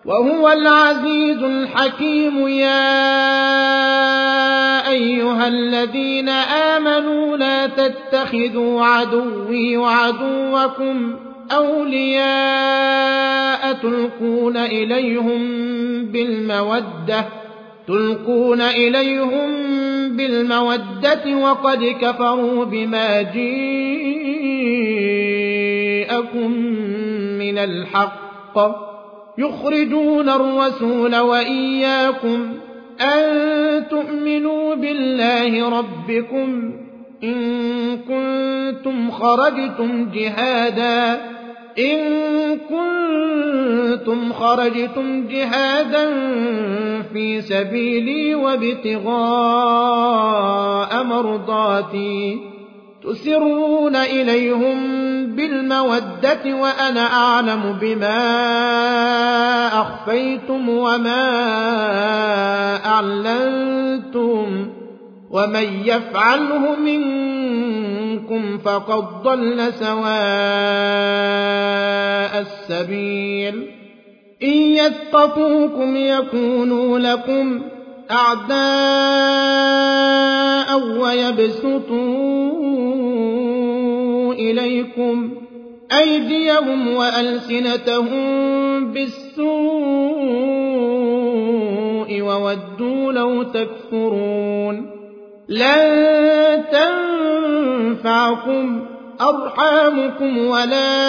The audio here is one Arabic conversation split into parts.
وهو العزيز الحكيم. يا أيها الذين آمنوا لا تتخذوا عدوي وعدوكم أولياء تلقون إليهم بالمودة وقد كفروا بما جاءكم من الحق يخرجون الرسول وإياكم أن تؤمنوا بالله ربكم إن كنتم خرجتم جهادا في سبيلي وابتغاء مرضاتي تسرون إليهم بالمودة وأنا أعلم بما أخفيتم وما أعلنتم ومن يفعله منكم فقد ضل سواء السبيل. إن يثقفوكم يكونوا لكم أعداء ويبسطوا إليكم أيديهم وألسنتهم بالسوء وودوا لو تكفرون. لن تنفعكم أرحامكم ولا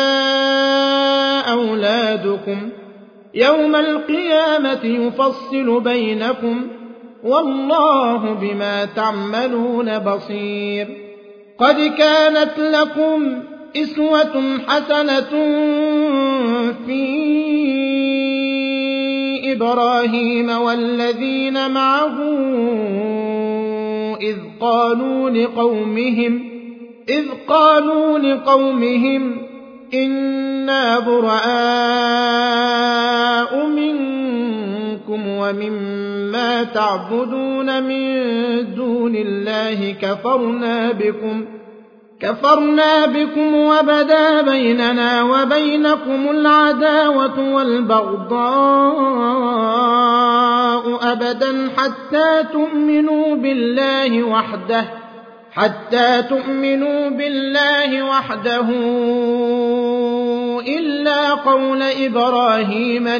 أولادكم يوم القيامة يفصل بينكم والله بما تعملون بصير. قد كانت لكم أسوة حسنة في إبراهيم والذين معه إذ قالوا لقومهم إنا براء منكم ومما تعبدون من دون الله كفرنا بكم وبدا بيننا وبينكم العداوة والبغضاء أبدا حتى تؤمنوا بالله وحده إلا قول إبراهيم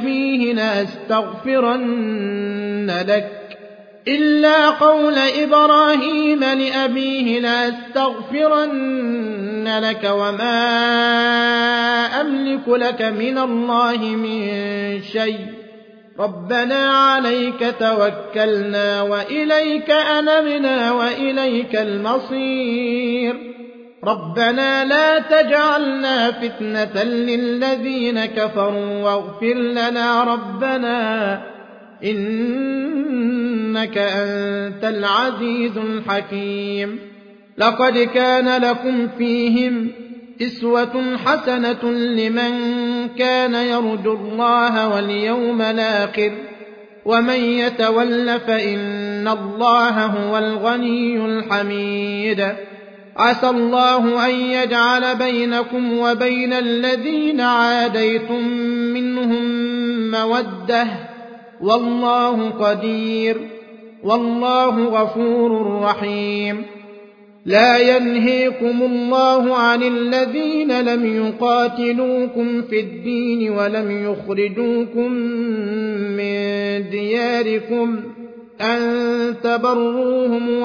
لأبيه لأستغفرن لك وما أملك لك من الله من شيء ربنا عليك توكلنا وإليك أنبنا وإليك المصير. ربنا لا تجعلنا فتنة للذين كفروا واغفر لنا ربنا إنك أنت العزيز الحكيم. لقد كان لكم فيهم أسوة حسنة لمن كان يرجو الله واليوم الآخر ومن يتول فإن الله هو الغني الحميد. عسى الله أن يجعل بينكم وبين الذين عاديتم منهم مودة والله قدير والله غفور رحيم. لا ينهيكم الله عن الذين لم يقاتلوكم في الدين ولم يخرجوكم من دياركم أن تبروهم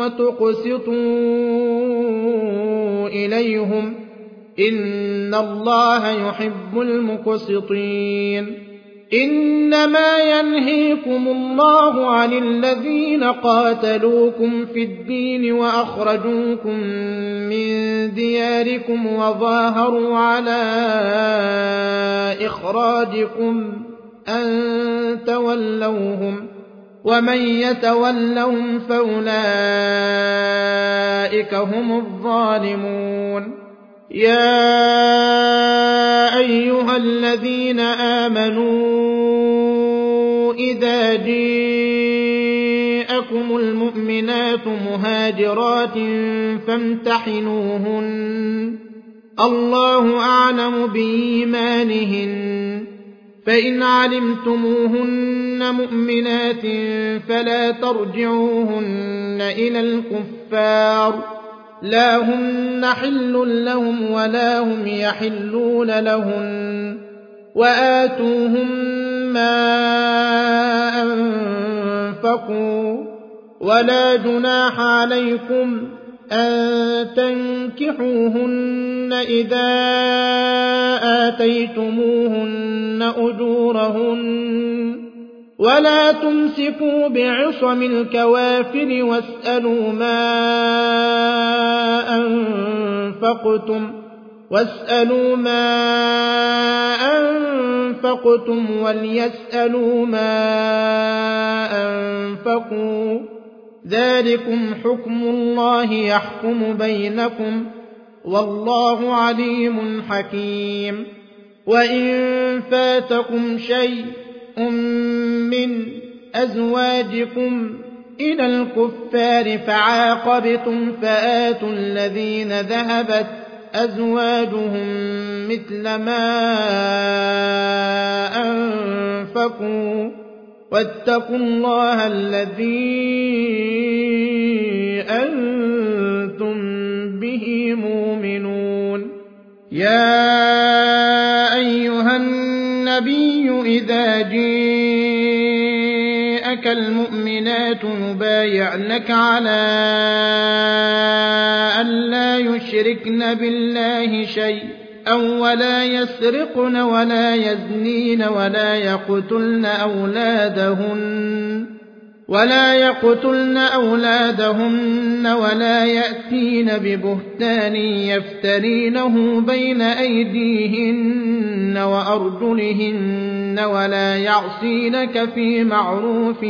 وتقسطوا إليهم إن الله يحب المقسطين. إنما ينهيكم الله عن الذين قاتلوكم في الدين وأخرجوكم من دياركم وظاهروا على إخراجكم أن تولوهم ومن يتولهم فأولئك هم الظالمون. يا أيها الذين آمنوا إذا جاءكم المؤمنات مهاجرات فامتحنوهن الله أعلم بإيمانهن فإن علمتموهن مؤمنات فلا ترجعوهن إلى الكفار لا هن حل لهم ولا هم يحلون لهن وآتوهم ما أنفقوا ولا جناح عليكم أن تنكحوهن إذا آتيتموهن أجورهن ولا تمسكوا بعصم الكوافر واسألوا ما أنفقتم وليسألوا ما أنفقوا ذلكم حكم الله يحكم بينكم والله عليم حكيم وإن فاتكم شيء من أزواجكم إلى الكفار فعاقبتم فآتوا الذين ذهبت أزواجهم مثل ما أنفقوا واتقوا الله الذي أنتم به مؤمنون يا أيها النبي إذا جاءك المؤمنات يبايعنك على أن لا يشركن بالله شيئا ولا يسرقن ولا يزنين ولا يقتلن أولادهن ولا يأتين ببهتان يفترينه بين أيديهن وأرجلهن ولا يعصينك في معروف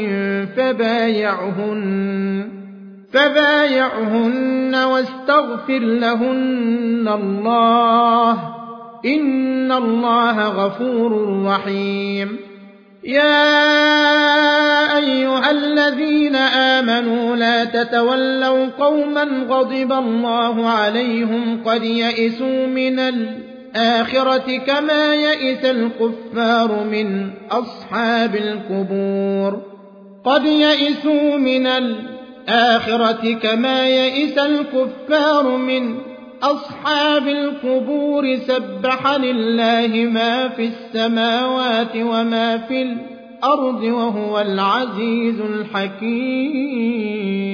فبايعهن واستغفر لهن الله إن الله غفور رحيم يا أيها الذين آمنوا لا تتولوا قوما غضب الله عليهم قد يئسوا من الآخرة كما يئس الكفار من أصحاب القبور كما يئس الكفار من أصحاب القبور سبح لله ما في السماوات وما في الأرض وهو العزيز الحكيم